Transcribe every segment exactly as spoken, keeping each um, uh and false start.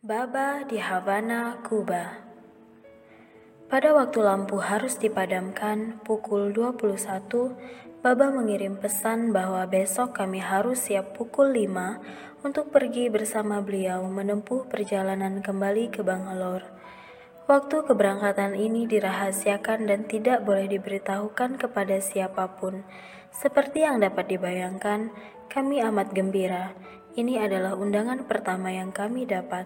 Baba di Havana, Kuba. Pada waktu lampu harus dipadamkan pukul dua puluh satu, Baba mengirim pesan bahwa besok kami harus siap pukul lima untuk pergi bersama beliau menempuh perjalanan kembali ke Bangalore. Waktu keberangkatan ini dirahasiakan dan tidak boleh diberitahukan kepada siapapun. Seperti yang dapat dibayangkan, kami amat gembira. Ini adalah undangan pertama yang kami dapat.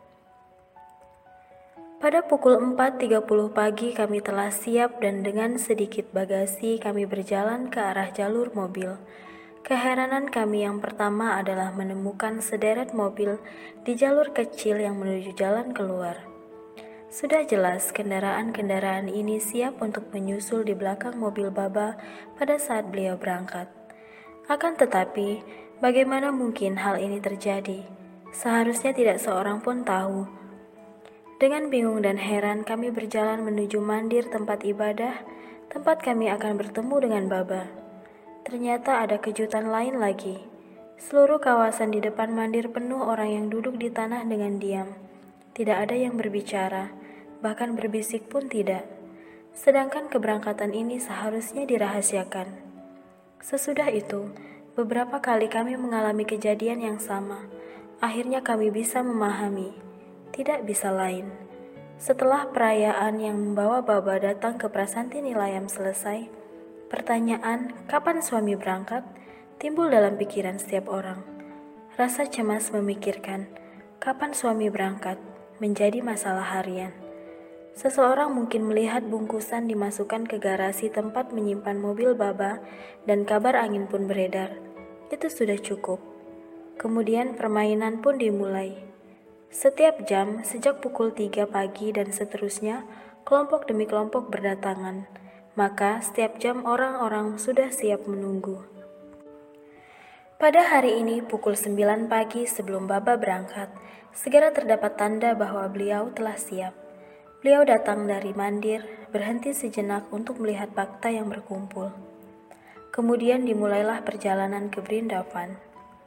Pada pukul empat tiga puluh pagi kami telah siap dan dengan sedikit bagasi kami berjalan ke arah jalur mobil. Keheranan kami yang pertama adalah menemukan sederet mobil di jalur kecil yang menuju jalan keluar. Sudah jelas kendaraan-kendaraan ini siap untuk menyusul di belakang mobil Baba pada saat beliau berangkat. Akan tetapi, bagaimana mungkin hal ini terjadi? Seharusnya tidak seorang pun tahu. Dengan bingung dan heran kami berjalan menuju mandir tempat ibadah, tempat kami akan bertemu dengan Baba. Ternyata ada kejutan lain lagi. Seluruh kawasan di depan mandir penuh orang yang duduk di tanah dengan diam. Tidak ada yang berbicara, bahkan berbisik pun tidak. Sedangkan keberangkatan ini seharusnya dirahasiakan. Sesudah itu, beberapa kali kami mengalami kejadian yang sama. Akhirnya kami bisa memahami. Tidak bisa lain. Setelah perayaan yang membawa Baba datang ke Prasanti Nilayam selesai, pertanyaan kapan suami berangkat timbul dalam pikiran setiap orang. Rasa cemas memikirkan kapan suami berangkat menjadi masalah harian. Seseorang mungkin melihat bungkusan dimasukkan ke garasi tempat menyimpan mobil Baba dan kabar angin pun beredar. Itu sudah cukup. Kemudian permainan pun dimulai. Setiap jam, sejak pukul tiga pagi dan seterusnya, kelompok demi kelompok berdatangan. Maka setiap jam orang-orang sudah siap menunggu. Pada hari ini pukul sembilan pagi sebelum Baba berangkat, segera terdapat tanda bahwa beliau telah siap. Beliau datang dari mandir, berhenti sejenak untuk melihat bhakta yang berkumpul. Kemudian dimulailah perjalanan ke Vrindavan.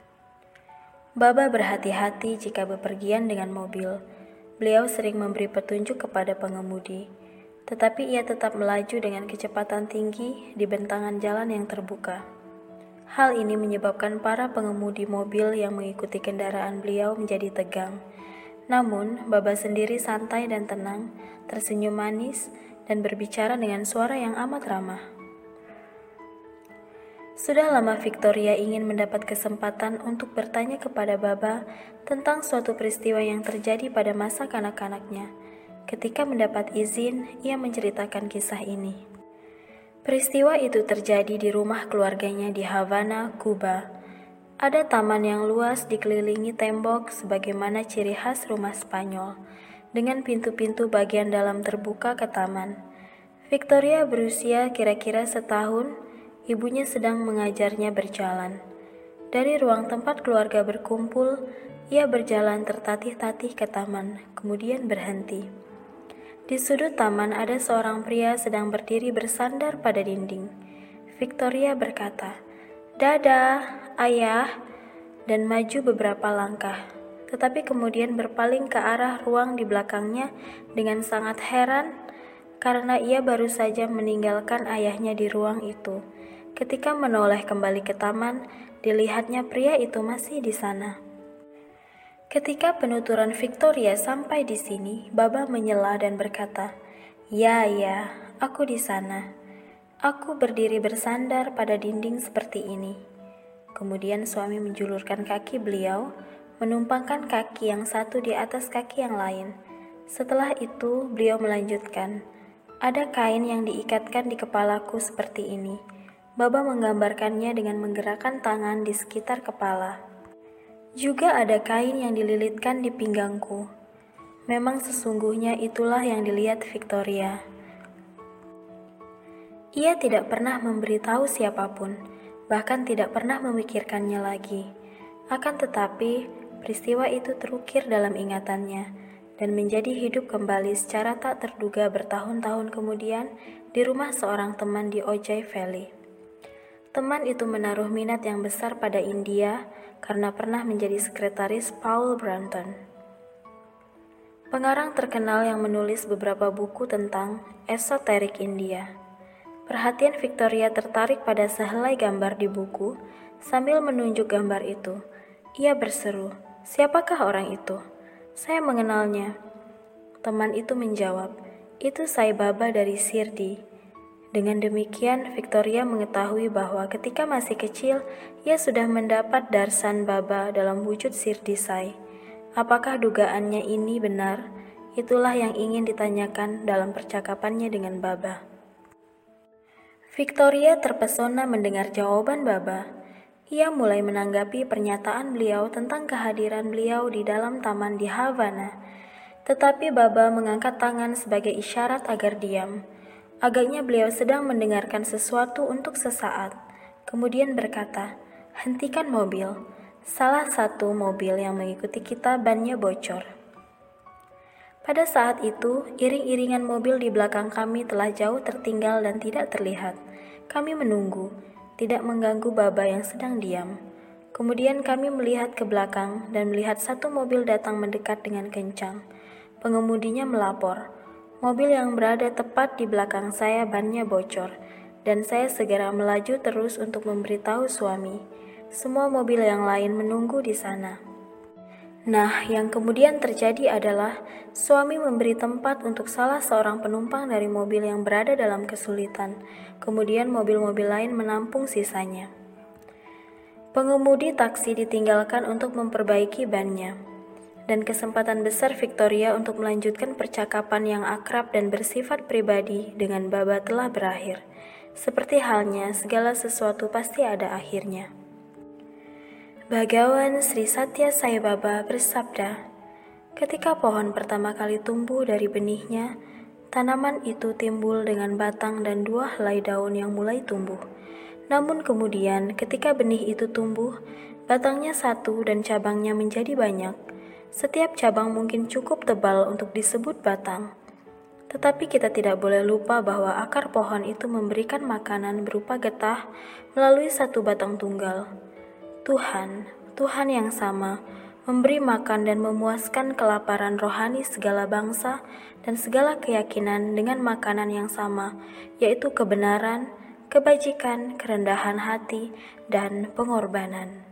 Baba berhati-hati jika bepergian dengan mobil. Beliau sering memberi petunjuk kepada pengemudi, tetapi ia tetap melaju dengan kecepatan tinggi di bentangan jalan yang terbuka. Hal ini menyebabkan para pengemudi mobil yang mengikuti kendaraan beliau menjadi tegang. Namun, Baba sendiri santai dan tenang, tersenyum manis, dan berbicara dengan suara yang amat ramah. Sudah lama Victoria ingin mendapat kesempatan untuk bertanya kepada Baba tentang suatu peristiwa yang terjadi pada masa kanak-kanaknya. Ketika mendapat izin, ia menceritakan kisah ini. Peristiwa itu terjadi di rumah keluarganya di Havana, Kuba. Ada taman yang luas dikelilingi tembok sebagaimana ciri khas rumah Spanyol, dengan pintu-pintu bagian dalam terbuka ke taman. Victoria berusia kira-kira setahun. Ibunya sedang mengajarnya berjalan. Dari ruang tempat keluarga berkumpul, ia berjalan tertatih-tatih ke taman, kemudian berhenti. Di sudut taman ada seorang pria sedang berdiri bersandar pada dinding. Victoria berkata, "Dadah, ayah," dan maju beberapa langkah, tetapi kemudian berpaling ke arah ruang di belakangnya dengan sangat heran karena ia baru saja meninggalkan ayahnya di ruang itu. Ketika menoleh kembali ke taman, dilihatnya pria itu masih di sana. Ketika penuturan Victoria sampai di sini, Baba menyela dan berkata, "Ya, ya, aku di sana. Aku berdiri bersandar pada dinding seperti ini." Kemudian suami menjulurkan kaki beliau, menumpangkan kaki yang satu di atas kaki yang lain. Setelah itu, beliau melanjutkan, "Ada kain yang diikatkan di kepalaku seperti ini." Baba menggambarkannya dengan menggerakkan tangan di sekitar kepala. Juga ada kain yang dililitkan di pinggangku. Memang sesungguhnya itulah yang dilihat Victoria. Ia tidak pernah memberitahu siapapun, bahkan tidak pernah memikirkannya lagi. Akan tetapi, peristiwa itu terukir dalam ingatannya dan menjadi hidup kembali secara tak terduga bertahun-tahun kemudian di rumah seorang teman di Ojai Valley. Teman itu menaruh minat yang besar pada India karena pernah menjadi sekretaris Paul Brunton. pengarang terkenal yang menulis beberapa buku tentang esoterik India. Perhatian Victoria tertarik pada sehelai gambar di buku sambil menunjuk gambar itu. Ia berseru, "Siapakah orang itu?" "Saya mengenalnya." Teman itu menjawab, "Itu Sai Baba dari Sirdi." Dengan demikian, Victoria mengetahui bahwa ketika masih kecil, ia sudah mendapat darsan Baba dalam wujud Sirdi Sai. Apakah dugaannya ini benar? Itulah yang ingin ditanyakan dalam percakapannya dengan Baba. Victoria terpesona mendengar jawaban Baba. Ia mulai menanggapi pernyataan beliau tentang kehadiran beliau di dalam taman di Havana. Tetapi Baba mengangkat tangan sebagai isyarat agar diam. Agaknya beliau sedang mendengarkan sesuatu untuk sesaat. Kemudian berkata, "Hentikan mobil. Salah satu mobil yang mengikuti kita bannya bocor." Pada saat itu, iring-iringan mobil di belakang kami telah jauh tertinggal dan tidak terlihat. Kami menunggu, tidak mengganggu Baba yang sedang diam. Kemudian kami melihat ke belakang dan melihat satu mobil datang mendekat dengan kencang. Pengemudinya melapor, "Mobil yang berada tepat di belakang saya bannya bocor," dan saya segera melaju terus untuk memberitahu suami. Semua mobil yang lain menunggu di sana. Nah, yang kemudian terjadi adalah suami memberi tempat untuk salah seorang penumpang dari mobil yang berada dalam kesulitan. Kemudian mobil-mobil lain menampung sisanya. Pengemudi taksi ditinggalkan untuk memperbaiki bannya. Dan kesempatan besar Victoria untuk melanjutkan percakapan yang akrab dan bersifat pribadi dengan Baba telah berakhir. Seperti halnya segala sesuatu pasti ada akhirnya. Bhagawan Sri Satya Sai Baba bersabda, "Ketika pohon pertama kali tumbuh dari benihnya, tanaman itu timbul dengan batang dan dua helai daun yang mulai tumbuh. Namun kemudian ketika benih itu tumbuh, batangnya satu dan cabangnya menjadi banyak. Setiap cabang mungkin cukup tebal untuk disebut batang. Tetapi kita tidak boleh lupa bahwa akar pohon itu memberikan makanan berupa getah melalui satu batang tunggal. Tuhan, Tuhan yang sama, memberi makan dan memuaskan kelaparan rohani segala bangsa dan segala keyakinan dengan makanan yang sama, yaitu kebenaran, kebajikan, kerendahan hati, dan pengorbanan."